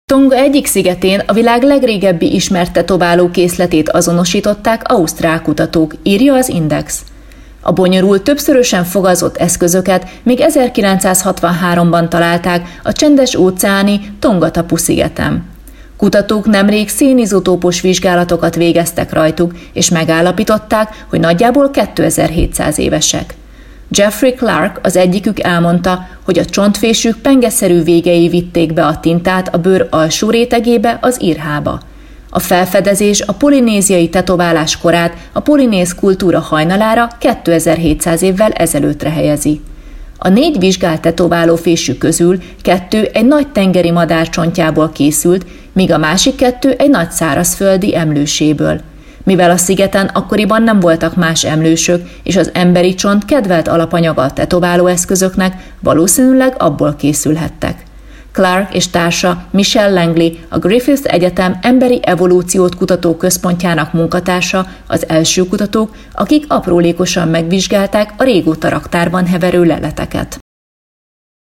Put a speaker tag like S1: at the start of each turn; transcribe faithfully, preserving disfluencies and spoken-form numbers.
S1: Tonga egyik szigetén a világ legrégebbi ismert tetováló készletét azonosították ausztrál kutatók, írja az Index. A bonyolult, többszörösen fogazott eszközöket még ezerkilencszázhatvanháromban találták a csendes-óceáni Tongatapu szigeten. Kutatók nemrég szénizotópos vizsgálatokat végeztek rajtuk, és megállapították, hogy nagyjából kétezer-hétszáz évesek. Jeffrey Clark, az egyikük elmondta, hogy a csontfésük pengeszerű végei vitték be a tintát a bőr alsó rétegébe, az irhába. A felfedezés a polinéziai tetoválás korát a polinéz kultúra hajnalára kétezer-hétszáz évvel ezelőttre helyezi. A négy vizsgált tetoválófésű közül kettő egy nagy tengeri madár csontjából készült, míg a másik kettő egy nagy szárazföldi emlőséből. Mivel a szigeten akkoriban nem voltak más emlősök, és az emberi csont kedvelt alapanyaga a tetoválóeszközöknek, valószínűleg abból készülhettek. Clark és társa Michelle Langley, a Griffith Egyetem Emberi Evolúciót Kutató Központjának munkatársa, az első kutatók, akik aprólékosan megvizsgálták a régóta raktárban heverő leleteket.